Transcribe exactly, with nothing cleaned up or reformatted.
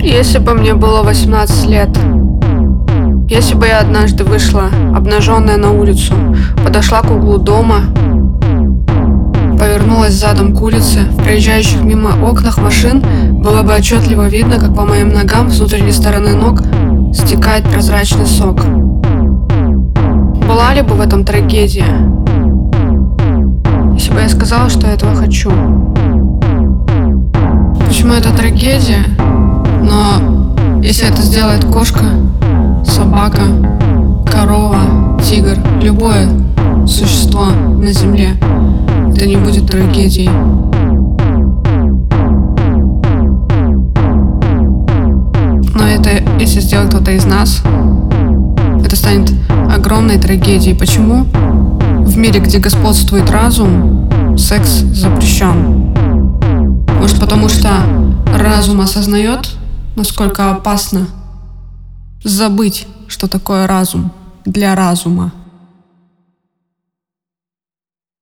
Если бы мне было восемнадцать лет, если бы я однажды вышла, обнаженная на улицу, подошла к углу дома, повернулась задом к улице, в проезжающих мимо окнах машин было бы отчетливо видно, как по моим ногам с внутренней стороны ног стекает прозрачный сок. Была ли бы в этом трагедия, если бы я сказала, что я этого хочу? Почему это трагедия? Но если это сделает кошка, собака, корова, тигр, любое существо на земле, это не будет трагедией. Но это, если сделает кто-то из нас, это станет огромной трагедией. Почему? В мире, где господствует разум, секс запрещен. Может, потому что разум осознает, насколько опасно забыть, что такое разум для разума.